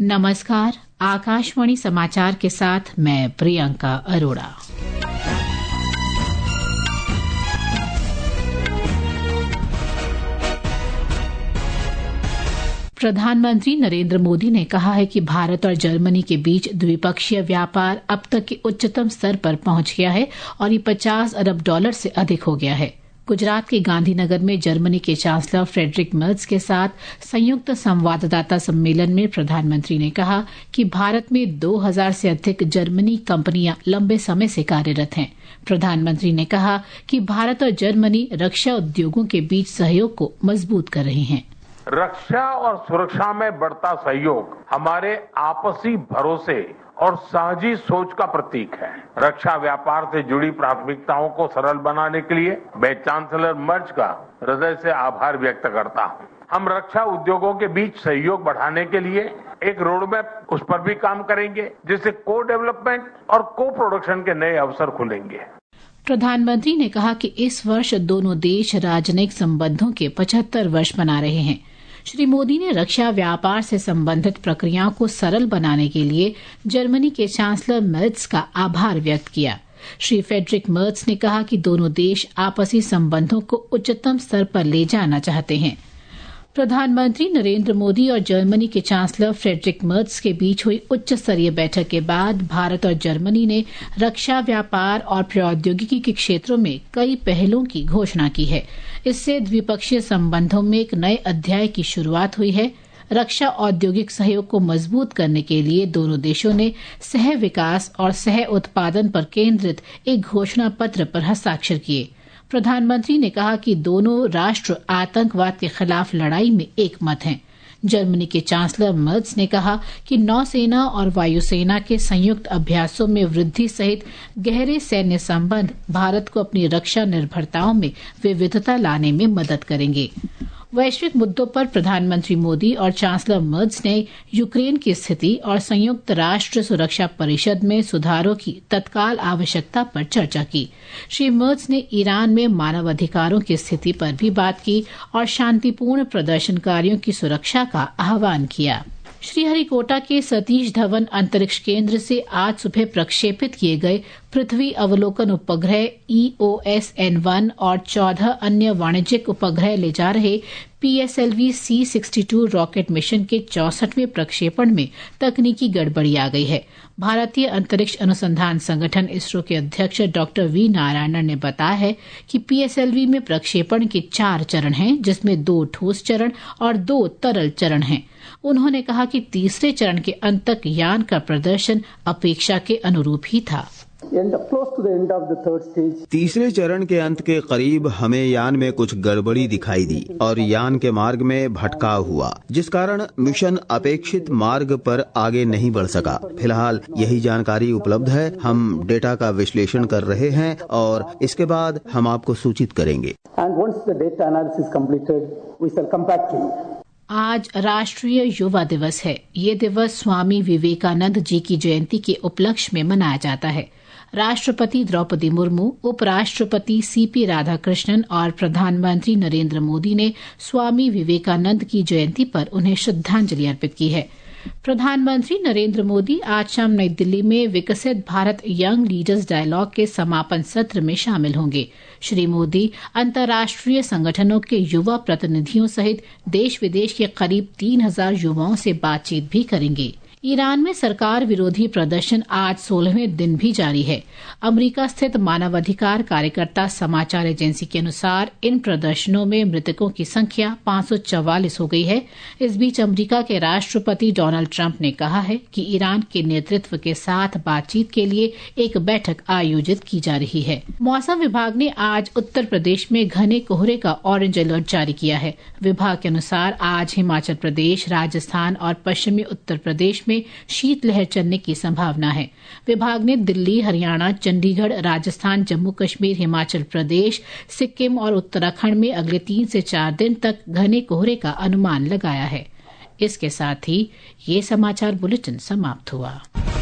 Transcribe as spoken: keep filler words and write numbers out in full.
नमस्कार, आकाशवाणी समाचार के साथ मैं प्रियंका अरोड़ा। प्रधानमंत्री नरेंद्र मोदी ने कहा है कि भारत और जर्मनी के बीच द्विपक्षीय व्यापार अब तक के उच्चतम स्तर पर पहुंच गया है और ये पचास अरब डॉलर से अधिक हो गया है। गुजरात के गांधीनगर में जर्मनी के चांसलर फ्रेडरिक मर्ज के साथ संयुक्त संवाददाता सम्मेलन में प्रधानमंत्री ने कहा कि भारत में दो हज़ार से अधिक जर्मनी कंपनियां लंबे समय से कार्यरत हैं। प्रधानमंत्री ने कहा कि भारत और जर्मनी रक्षा उद्योगों के बीच सहयोग को मजबूत कर रहे हैं। रक्षा और सुरक्षा में बढ़ता सहयोग हमारे आपसी भरोसे और साझी सोच का प्रतीक है। रक्षा व्यापार से जुड़ी प्राथमिकताओं को सरल बनाने के लिए मैं चांसलर मर्ज का हृदय से आभार व्यक्त करता हूं। हम रक्षा उद्योगों के बीच सहयोग बढ़ाने के लिए एक रोड मैप उस पर भी काम करेंगे, जिससे को डेवलपमेंट और को प्रोडक्शन के नए अवसर खुलेंगे। प्रधानमंत्री ने कहा कि इस वर्ष दोनों देश राजनयिक संबंधों के पचहत्तर वर्ष मना रहे हैं। श्री मोदी ने रक्षा व्यापार से संबंधित प्रक्रियाओं को सरल बनाने के लिए जर्मनी के चांसलर मर्ज का आभार व्यक्त किया। श्री फ्रेडरिक मर्ज ने कहा कि दोनों देश आपसी संबंधों को उच्चतम स्तर पर ले जाना चाहते हैं। प्रधानमंत्री नरेंद्र मोदी और जर्मनी के चांसलर फ्रेडरिक मर्ज के बीच हुई उच्च स्तरीय बैठक के बाद भारत और जर्मनी ने रक्षा व्यापार और प्रौद्योगिकी के क्षेत्रों में कई पहलों की घोषणा की है। इससे द्विपक्षीय संबंधों में एक नए अध्याय की शुरुआत हुई है। रक्षा औद्योगिक सहयोग को मजबूत करने के लिए दोनों देशों ने सह विकास और सह उत्पादन पर केंद्रित एक घोषणा पत्र पर हस्ताक्षर किए। प्रधानमंत्री ने कहा कि दोनों राष्ट्र आतंकवाद के खिलाफ लड़ाई में एक मत हैं। जर्मनी के चांसलर मर्ज ने कहा कि नौसेना और वायुसेना के संयुक्त अभ्यासों में वृद्धि सहित गहरे सैन्य संबंध भारत को अपनी रक्षा निर्भरताओं में विविधता लाने में मदद करेंगे। वैश्विक मुद्दों पर प्रधानमंत्री मोदी और चांसलर मर्ज ने यूक्रेन की स्थिति और संयुक्त राष्ट्र सुरक्षा परिषद में सुधारों की तत्काल आवश्यकता पर चर्चा की। श्री मर्ज ने ईरान में मानवाधिकारों की स्थिति पर भी बात की और शांतिपूर्ण प्रदर्शनकारियों की सुरक्षा का आह्वान किया। श्रीहरिकोटा के सतीश धवन अंतरिक्ष केंद्र से आज सुबह प्रक्षेपित किए गए पृथ्वी अवलोकन उपग्रह E O S N one और चौदह अन्य वाणिज्यिक उपग्रह ले जा रहे P S L V C sixty two rocket mission के चौसठवें प्रक्षेपण में तकनीकी गड़बड़ी आ गई है। भारतीय अंतरिक्ष अनुसंधान संगठन इसरो के अध्यक्ष डॉक्टर वी नारायणन ने बताया है कि पी एस एल वी में प्रक्षेपण के चार चरण हैं, जिसमें दो ठोस चरण और दो तरल चरण हैं। उन्होंने कहा कि तीसरे चरण के अंत तक यान का प्रदर्शन अपेक्षा के अनुरूप ही था। तीसरे चरण के अंत के करीब हमें यान में कुछ गड़बड़ी दिखाई दी और यान के मार्ग में भटकाव हुआ, जिस कारण मिशन अपेक्षित मार्ग पर आगे नहीं बढ़ सका। फिलहाल यही जानकारी उपलब्ध है। हम डेटा का विश्लेषण कर रहे हैं और इसके बाद हम आपको सूचित करेंगे। आज राष्ट्रीय युवा दिवस है। ये दिवस स्वामी विवेकानंद जी की जयंती के उपलक्ष्य में मनाया जाता है। राष्ट्रपति द्रौपदी मुर्मू, उपराष्ट्रपति सी पी राधाकृष्णन और प्रधानमंत्री नरेंद्र मोदी ने स्वामी विवेकानंद की जयंती पर उन्हें श्रद्धांजलि अर्पित की है। प्रधानमंत्री नरेंद्र मोदी आज शाम नई दिल्ली में विकसित भारत यंग लीडर्स डायलॉग के समापन सत्र में शामिल होंगे। श्री मोदी अंतर्राष्ट्रीय संगठनों के युवा प्रतिनिधियों सहित देश विदेश के करीब तीन हजार युवाओं से बातचीत भी करेंगे। ईरान में सरकार विरोधी प्रदर्शन आज सोलहवें दिन भी जारी है। अमेरिका स्थित मानवाधिकार कार्यकर्ता समाचार एजेंसी के अनुसार इन प्रदर्शनों में मृतकों की संख्या पाँच सौ चौवालीस हो गई है। इस बीच अमेरिका के राष्ट्रपति डोनाल्ड ट्रंप ने कहा है कि ईरान के नेतृत्व के साथ बातचीत के लिए एक बैठक आयोजित की जा रही है। मौसम विभाग ने आज उत्तर प्रदेश में घने कोहरे का ऑरेंज अलर्ट जारी किया है। विभाग के अनुसार आज हिमाचल प्रदेश, राजस्थान और पश्चिमी उत्तर प्रदेश में शीतलहर चलने की संभावना है। विभाग ने दिल्ली, हरियाणा, चंडीगढ़, राजस्थान, जम्मू कश्मीर, हिमाचल प्रदेश, सिक्किम और उत्तराखंड में अगले तीन से चार दिन तक घने कोहरे का अनुमान लगाया है। इसके साथ ही ये समाचार बुलेटिन समाप्त हुआ।